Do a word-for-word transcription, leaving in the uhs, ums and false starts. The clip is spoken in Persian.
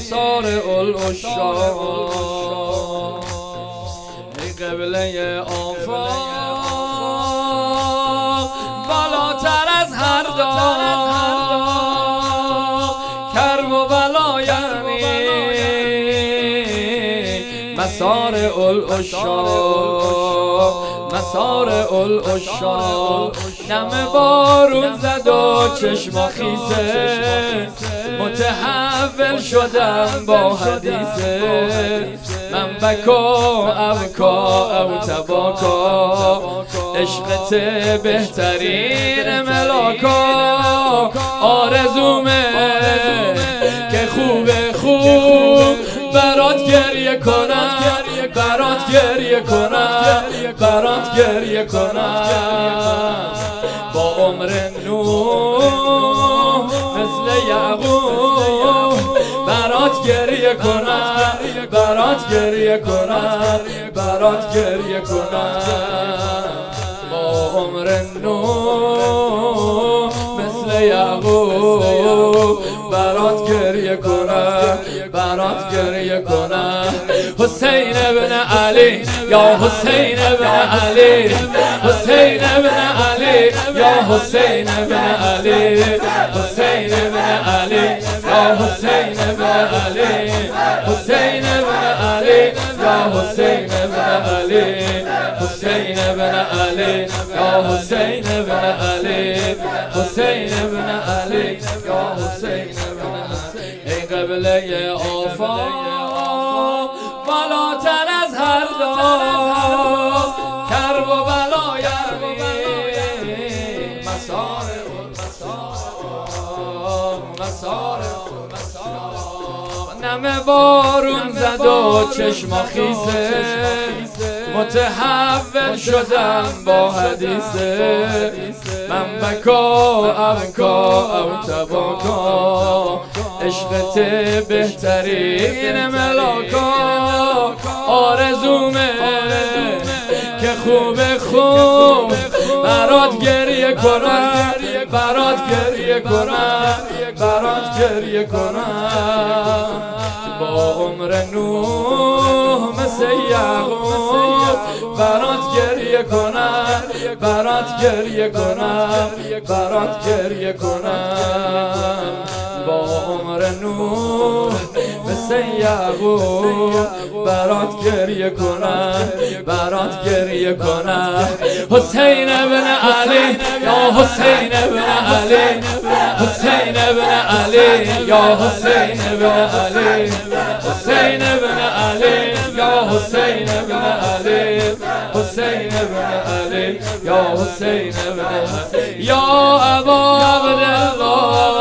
مسار العشاق ای قبله آفاق بالاتر از هر داغ کرب و بلا یعنی مسار العشاق مسار العشاق نم بارون زد و چشما خیزه متحول شدم با حدیثه من بکا ابکا او تباکا عشقت بهترین ملاکا آرزومه که خوب خوب برات گریه کنم برات گریه کنم برات گریه کنم با عمر نوح مثل یعقوب برات گریه کنم برات گریه کنم برات گریه کنم با عمر نوح مثل یعقوب برات گریه کنم برات گریه کنم حسین ابن علی یا حسین ابن علی حسین ابن علی یا حسین ابن علی حسین ابن علی یا حسین ابن علی حسین ابن علی یا حسین ابن علی حسین ابن علی یا حسین ابن علی حسین ابن علی یا حسین ابن علی ای قبله آفاق بالاتر از هر داغ کرب و بلا یعنی مسار مسار نم بارون زد و چشما خیزه متحول شدم با حدیثه من بکا ابکا او تباکا عشقت بهترین ملاکا آرزومه که خوب خوب برات گریه کنم برات گریه کنم برات گریه کنم با عمر نوح مثل یعقوب برات گریه کنم برات گریه کنم برات گریه کنم با عمر نوح مثل یعقوب برات گریه کنم برات گریه کنم حسین ابن علی یا حسین ابن علی حسین ابن علی یا حسین ابن علی حسین ابن علی یا حسین ابن علی حسین ابن علی یا حسین ابن علی یا ابا عبدالله